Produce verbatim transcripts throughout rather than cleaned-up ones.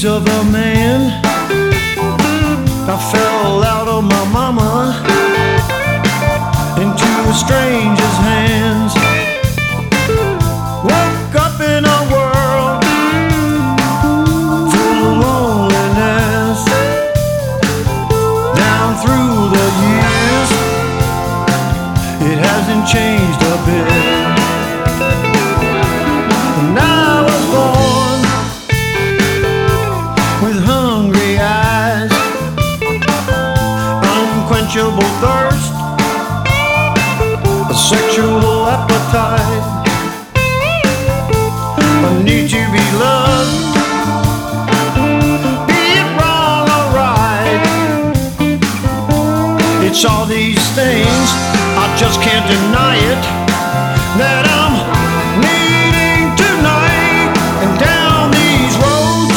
needs of a man. I fell out of my mama into a stranger's hands. Woke up in a world full of loneliness. Down through the years, it hasn't changed a bit. And I was born with hungry eyes, unquenchable thirst, a sexual appetite, a need to be loved, be it wrong or right. It's all these things, I just can't deny it, that I'm needing tonight. And down these roads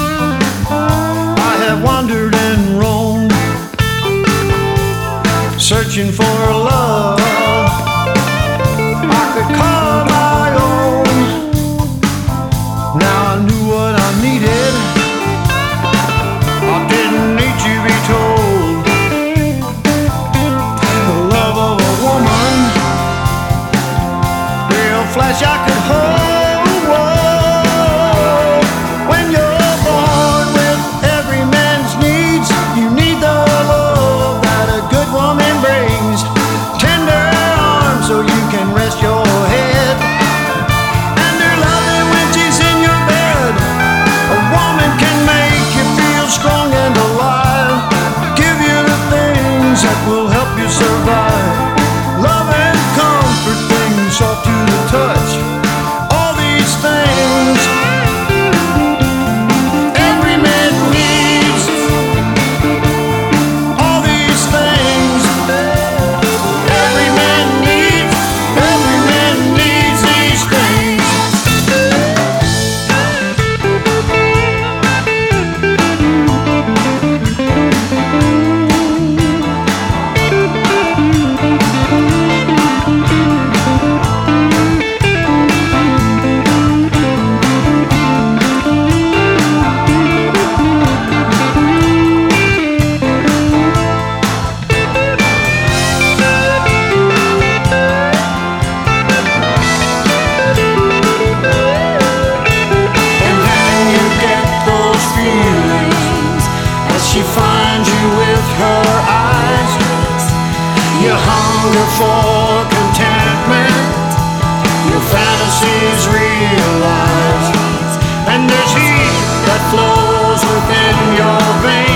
I have wandered and roamed, searching for a love I could call my own. Now I knew what I needed, I didn't need to be told. The love of a woman, real flesh I could hold. Whoa. When you're born with every man's needs, you need the love that a good woman brings. Tender arms so you can rest your head, and her loving when she's in your bed. A woman can make you feel strong and alive, give you the things that will help you survive. Love and comfort, things soft to the touch. All these things every man needs. All these things every man needs. Every man needs these things. She finds you with her eyes. You hunger for contentment, your fantasies realize, and there's heat that flows within your veins.